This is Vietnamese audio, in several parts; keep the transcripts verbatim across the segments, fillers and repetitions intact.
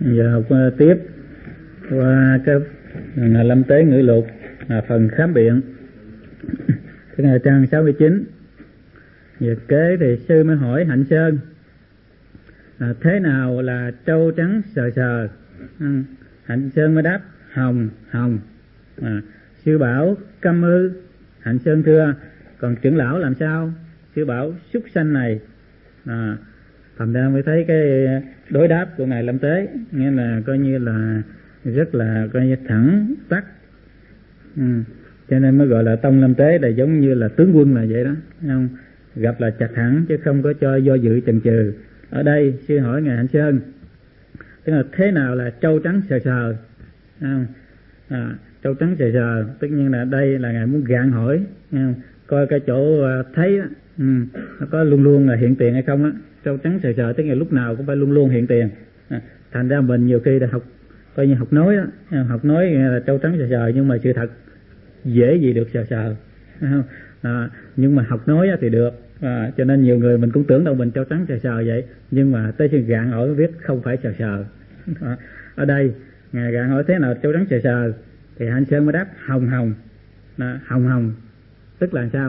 Giờ học uh, tiếp qua cái là lâm tế ngữ lục, là phần khám biện. Cái này trang sáu mươi chín. Về kế thì sư mới hỏi Hạnh Sơn là thế nào là trâu trắng sờ sờ. Ừ. Hạnh Sơn mới đáp hồng hồng. À, sư bảo câm ư. Hạnh Sơn thưa còn trưởng lão làm sao? Sư bảo súc sanh này. À, thành ra mới thấy cái đối đáp của ngài lâm tế nghĩa là coi như là rất là coi như thẳng tắc. Ừ. Cho nên mới gọi là tông lâm tế là giống như là tướng quân là vậy đó, không? Gặp là chặt hẳn chứ không có cho do dự chần chừ. Ở đây sư hỏi ngài Hạnh Sơn tức là thế nào là trâu trắng sờ sờ, không? À, trâu trắng sờ sờ tất nhiên là đây là ngài muốn gạn hỏi, không? Coi cái chỗ thấy đó, ừ, nó có luôn luôn là hiện tiền hay không á. Trâu trắng sờ sờ tức là lúc nào cũng phải luôn luôn hiện tiền. À, thành ra mình nhiều khi là học coi như học nói đó, học nói là trâu trắng sờ sờ nhưng mà sự thật dễ gì được sờ sờ. À, nhưng mà học nói thì được. À, cho nên nhiều người mình cũng tưởng đâu mình trâu trắng sờ sờ vậy, nhưng mà tới khi gạn hỏi biết không phải sờ sờ. À, ở đây ngài gạn hỏi thế nào trâu trắng sờ sờ thì Hạnh Sơn mới đáp hồng hồng. À, hồng hồng tức là sao?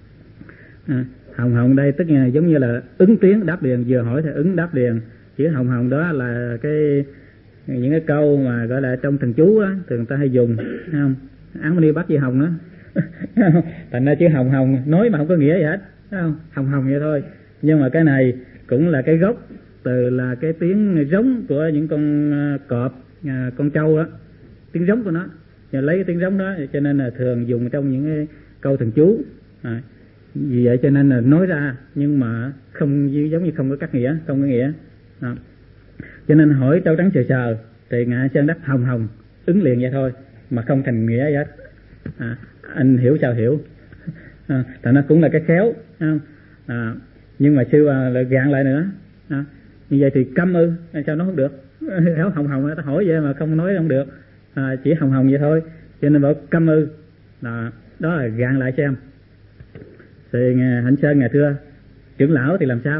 À, hồng hồng đây tức là giống như là ứng tiếng đáp liền, vừa hỏi thì ứng đáp liền. Chữ hồng hồng đó là cái những cái câu mà gọi là trong thần chú á, thường ta hay dùng, không? Án Mani Bát Di Hồng đó. Thành ra chữ hồng hồng nói mà không có nghĩa gì hết, không? Hồng hồng vậy thôi. Nhưng mà cái này cũng là cái gốc từ là cái tiếng rống của những con cọp, con trâu đó, tiếng rống của nó. Và lấy cái tiếng rống đó cho nên là thường dùng trong những cái câu thần chú. À, vì vậy cho nên là nói ra nhưng mà không giống như không có cắt nghĩa, không có nghĩa. À, cho nên hỏi trâu trắng sờ sờ thì ngài Sơn đáp hồng hồng, ứng liền vậy thôi mà không thành nghĩa gì hết. À, anh hiểu sao hiểu. À, tại nó cũng là cái khéo, không? À, nhưng mà sư lại gạn lại nữa. À, như vậy thì câm ư, sao nó không được? Khéo hồng hồng ta hỏi vậy mà không nói không được. À, chỉ hồng hồng vậy thôi, cho nên bảo câm ư. Đó, đó là gạn lại xem. Thì ngài Hạnh Sơn ngài thưa trưởng lão thì làm sao?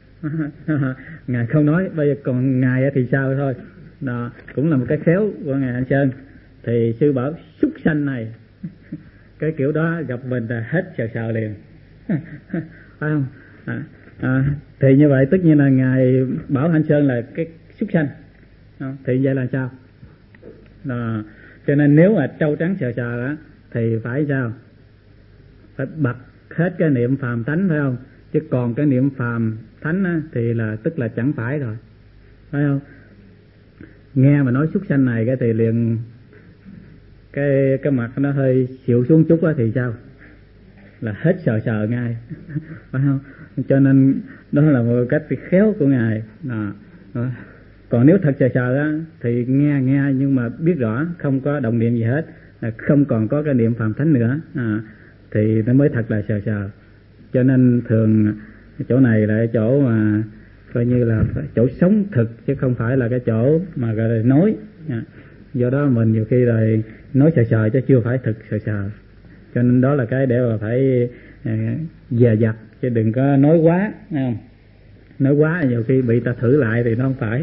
Ngài không nói, bây giờ còn ngài thì sao thôi. Đó cũng là một cái khéo của ngài Hạnh Sơn. Thì sư bảo súc sanh này. Cái kiểu đó gặp mình là hết sờ sờ liền. Phải không? À, à, thì như vậy tất nhiên là ngài bảo Hạnh Sơn là cái súc sanh. Thì vậy là sao? Đó. Cho nên nếu mà trâu trắng sờ sờ đó thì phải sao? Phải bật hết cái niệm phàm thánh, phải không? Chứ còn cái niệm phàm thánh á, thì là tức là chẳng phải rồi, phải không? Nghe mà nói súc sanh này cái thì liền cái cái mặt nó hơi xịu xuống chút á thì sao? Là hết sờ sờ ngay. Phải không? Cho nên đó là một cách khéo của ngài. Đó. Đó. Còn nếu thật sờ sờ á thì nghe nghe nhưng mà biết rõ không có động niệm gì hết, là không còn có cái niệm phàm thánh nữa, à, thì nó mới thật là sờ sờ. Cho nên thường chỗ này là chỗ mà coi như là chỗ sống thực chứ không phải là cái chỗ mà gọi là nói. À, do đó mình nhiều khi rồi nói sờ sờ chứ chưa phải thực sờ sờ. Cho nên đó là cái để mà phải à, dè dặt chứ đừng có nói quá, không? Nói quá nhiều khi bị ta thử lại thì nó không phải.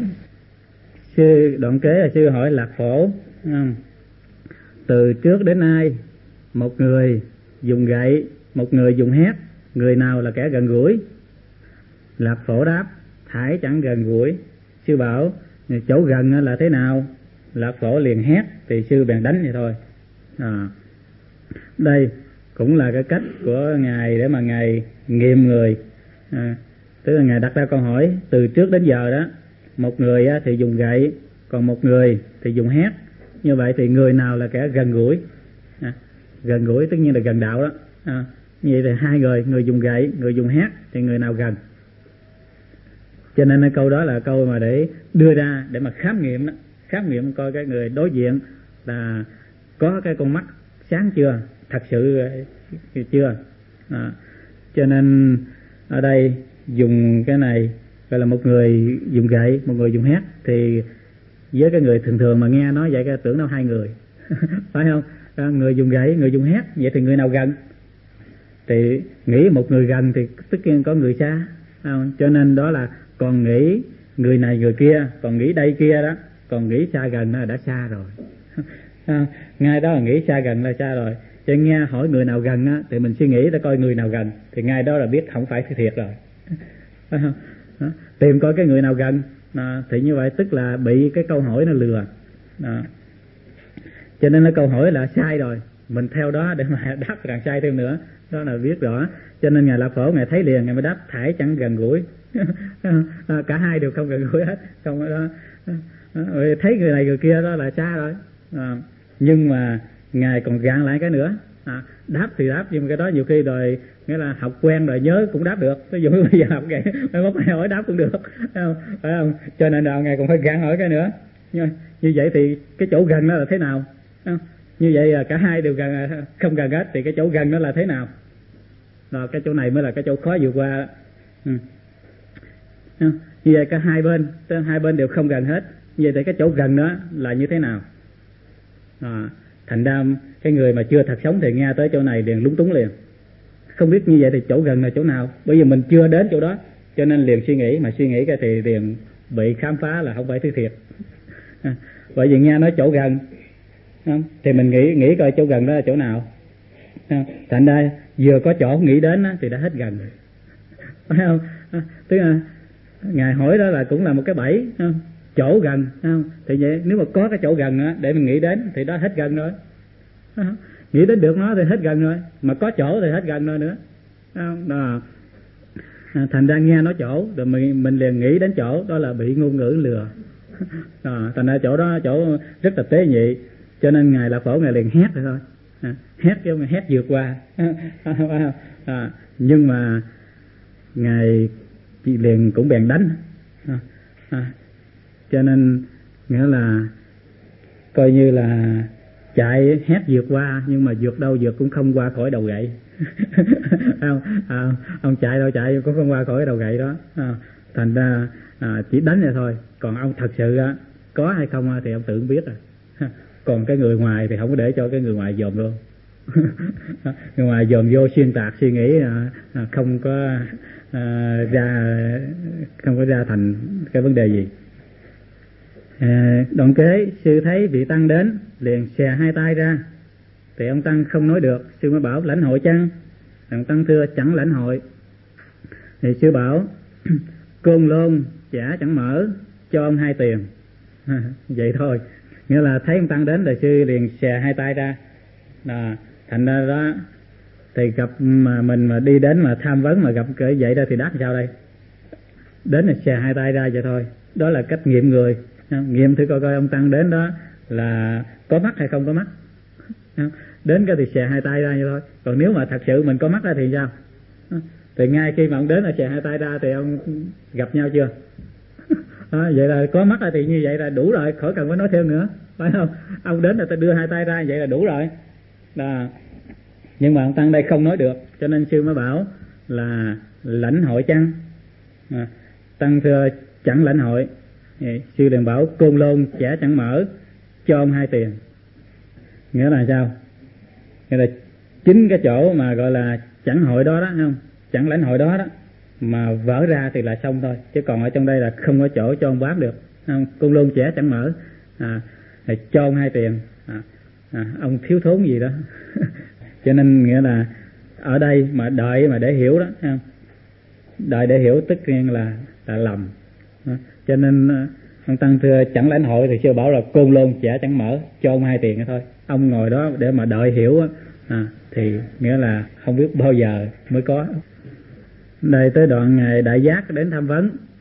Sư đoạn kế là sư hỏi Lạc Phổ, không? Từ trước đến nay một người dùng gậy, một người dùng hét, người nào là kẻ gần gũi? Lạc Phổ đáp thải chẳng gần gũi. Sư bảo chỗ gần là thế nào? Lạc Phổ liền hét thì sư bèn đánh vậy thôi. À, đây cũng là cái cách của ngài để mà ngài nghiệm người. À, tức là ngài đặt ra câu hỏi từ trước đến giờ đó, một người thì dùng gậy, còn một người thì dùng hét. Như vậy thì người nào là kẻ gần gũi? À, gần gũi tất nhiên là gần đạo đó. À, như vậy thì hai người, người dùng gậy, người dùng hét thì người nào gần? Cho nên cái câu đó là câu mà để đưa ra để mà khám nghiệm đó, khám nghiệm coi cái người đối diện là có cái con mắt sáng chưa, thật sự chưa. À, cho nên ở đây dùng cái này gọi là một người dùng gậy, một người dùng hét, thì với cái người thường thường mà nghe nói vậy cái tưởng đâu hai người. Phải không? À, người dùng gậy, người dùng hét, vậy thì người nào gần? Thì nghĩ một người gần thì tất nhiên có người xa. À, cho nên đó là còn nghĩ người này người kia, còn nghĩ đây kia đó còn nghĩ xa gần là đã xa rồi. À, ngay đó là nghĩ xa gần là xa rồi. Cho nghe hỏi người nào gần á, thì mình suy nghĩ để coi người nào gần, thì ngay đó là biết không phải thiệt rồi. À, tìm coi cái người nào gần, à, thì như vậy tức là bị cái câu hỏi nó lừa. À, cho nên cái câu hỏi là sai rồi, mình theo đó để mà đáp càng sai thêm nữa, đó là biết rõ. Cho nên Ngài Lạc Phổ Ngài thấy liền, Ngài mới đáp thải chẳng gần gũi. À, cả hai đều không gần gũi hết, không đó. À, thấy người này người kia đó là xa rồi. À, nhưng mà Ngài còn gạn lại cái nữa, à, đáp thì đáp, nhưng mà cái đó nhiều khi rồi nghĩa là học quen rồi nhớ cũng đáp được. Ví dụ bây giờ học vậy, mai mốt Ngài hỏi đáp cũng được, phải không? Phải không? Cho nên nào Ngài còn phải gạn hỏi cái nữa. Như, như vậy thì cái chỗ gần đó là thế nào? Không? Như vậy là cả hai đều gần, không gần hết, thì cái chỗ gần đó là thế nào? Rồi cái chỗ này mới là cái chỗ khó vượt qua. Ừ. Như vậy cả hai bên, hai bên đều không gần hết. Như vậy thì cái chỗ gần đó là như thế nào? À, thành ra cái người mà chưa thật sống thì nghe tới chỗ này liền lúng túng liền, không biết như vậy thì chỗ gần là chỗ nào, bởi vì mình chưa đến chỗ đó, cho nên liền suy nghĩ, mà suy nghĩ cái thì liền bị khám phá là không phải thứ thiệt. À, bởi vì nghe nói chỗ gần thì mình nghĩ nghĩ coi chỗ gần đó là chỗ nào. À, thành ra vừa có chỗ nghĩ đến thì đã hết gần rồi, phải không? À, tức là Ngài hỏi đó là cũng là một cái bẫy, không? Chỗ gần, không? Thì vậy nếu mà có cái chỗ gần đó, để mình nghĩ đến thì đó hết gần rồi. À, nghĩ đến được nó thì hết gần rồi, mà có chỗ thì hết gần rồi nữa. Đó. À, thành ra nghe nói chỗ rồi mình, mình liền nghĩ đến chỗ, đó là bị ngôn ngữ lừa. À, thành ra chỗ đó chỗ rất là tế nhị, cho nên Ngài Lạc Phổ Ngài liền hét rồi thôi. À, hét chứ không hét vượt qua. À, à, nhưng mà Ngài liền cũng bèn đánh. À, à, cho nên nghĩa là coi như là chạy hét vượt qua, nhưng mà vượt đâu vượt cũng không qua khỏi đầu gậy. Không, à, ông chạy đâu chạy cũng không qua khỏi cái đầu gậy đó. À, thành ra à, chỉ đánh vậy thôi, còn ông thật sự á, có hay không thì ông tự biết rồi. Còn cái người ngoài thì không có để cho cái người ngoài dòm luôn. Người ngoài dòm vô xuyên tạc suy nghĩ, à, không có à, ra không có ra thành cái vấn đề gì. À, đoạn kế sư thấy vị tăng đến liền xè hai tay ra, thì ông tăng không nói được. Sư mới bảo lãnh hội chăng? Ông tăng thưa chẳng lãnh hội. Thì sư bảo côn lôn chả chẳng mở, cho ông hai tiền. À, vậy thôi, nghĩa là thấy ông tăng đến rồi sư liền xè hai tay ra. À, thành ra đó thì gặp mà mình mà đi đến mà tham vấn mà gặp cỡ vậy đó thì đáp sao đây? Đến là xè hai tay ra vậy thôi, đó là cách nghiệm người. Nghiệm thử coi coi ông tăng đến đó là có mắt hay không có mắt. Đến cái thì xè hai tay ra vậy thôi. Còn nếu mà thật sự mình có mắt ra thì sao? Thì ngay khi mà ông đến là xè hai tay ra thì ông gặp nhau chưa? À, vậy là có mắt ra thì như vậy là đủ rồi, khỏi cần phải nói thêm nữa, phải không? Ông đến là ta đưa hai tay ra vậy là đủ rồi. Đó. Nhưng mà ông tăng đây không nói được, cho nên sư mới bảo là lãnh hội chăng? À, tăng thưa chẳng lãnh hội. Vậy, sư liền bảo côn lôn chả chẳng mở, cho ông hai tiền. Nghĩa là sao? Nghĩa là chính cái chỗ mà gọi là chẳng hội đó đó, không? Chẳng lãnh hội đó đó mà vỡ ra thì là xong thôi, chứ còn ở trong đây là không có chỗ cho ông bán được, không? Côn lôn chả chẳng mở, à, cho ông hai tiền. À, à, ông thiếu thốn gì đó. Cho nên nghĩa là ở đây mà đợi mà để hiểu đó, không? Đợi để hiểu tất nhiên là là lầm. À, cho nên ông tăng thưa chẳng lãnh hội thì sư bảo là côn lôn chả chẳng mở, cho ông hai tiền thôi. Ông ngồi đó để mà đợi hiểu á, à, thì nghĩa là không biết bao giờ mới có. Đây tới đoạn Ngài Đại Giác đến tham vấn,